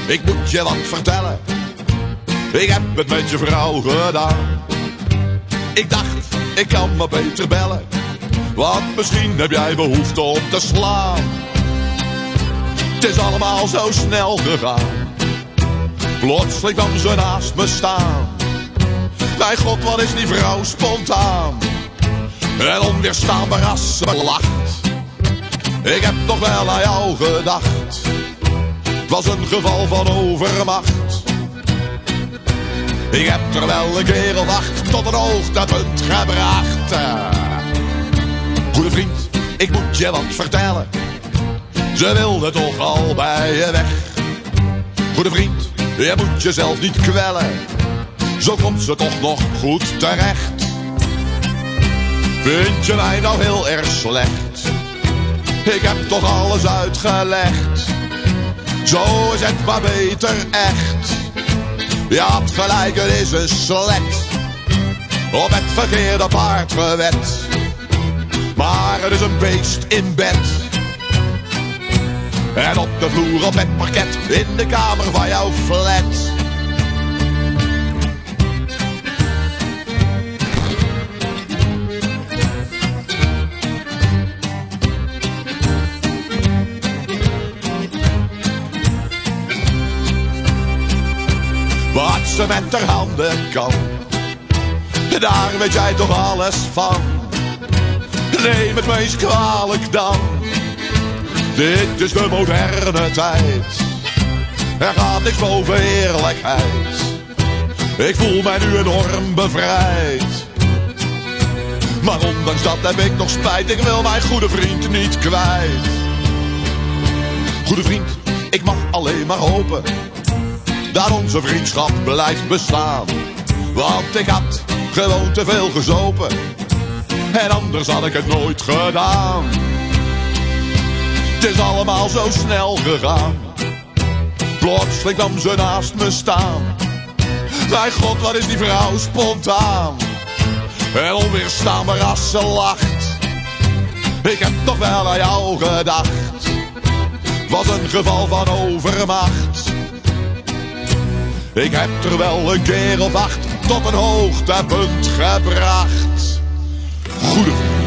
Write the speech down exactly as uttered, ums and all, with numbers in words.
ik moet je wat vertellen. Ik heb het met je vrouw gedaan. Ik dacht, ik kan maar beter bellen, want misschien heb jij behoefte om te slaan. Het is allemaal zo snel gegaan. Plotseling kwam ze naast me staan. Mijn god, wat is die vrouw spontaan. En onweerstaanbaar als ze lacht. Ik heb toch wel aan jou gedacht. Het was een geval van overmacht. Ik heb er wel een keer of acht tot een hoogtepunt gebracht. Goede vriend, ik moet je wat vertellen. Ze wilde toch al bij je weg. Goede vriend, je moet jezelf niet kwellen. Zo komt ze toch nog goed terecht. Vind je mij nou heel erg slecht? Ik heb toch alles uitgelegd. Zo is het maar beter echt. Je had gelijk, het is een slet. Op het verkeerde paard gewet. Maar het is een beest in bed. En op de vloer op het parket. In de kamer van jouw flat. Wat ze met haar handen kan, daar weet jij toch alles van. Neem het me eens kwalijk dan. Dit is de moderne tijd. Er gaat niks boven eerlijkheid. Ik voel mij nu enorm bevrijd. Maar ondanks dat heb ik nog spijt. Ik wil mijn goede vriend niet kwijt. Goede vriend, ik mag alleen maar hopen dat onze vriendschap blijft bestaan. Want ik had gewoon te veel gezopen. En anders had ik het nooit gedaan. Het is allemaal zo snel gegaan. Plotseling kwam ze naast me staan. Mijn god, wat is die vrouw spontaan. En onweerstaanbaar als ze lacht. Ik heb toch wel aan jou gedacht. Was een geval van overmacht. Ik heb er wel een keer of acht tot een hoogtepunt gebracht. Goede vriend.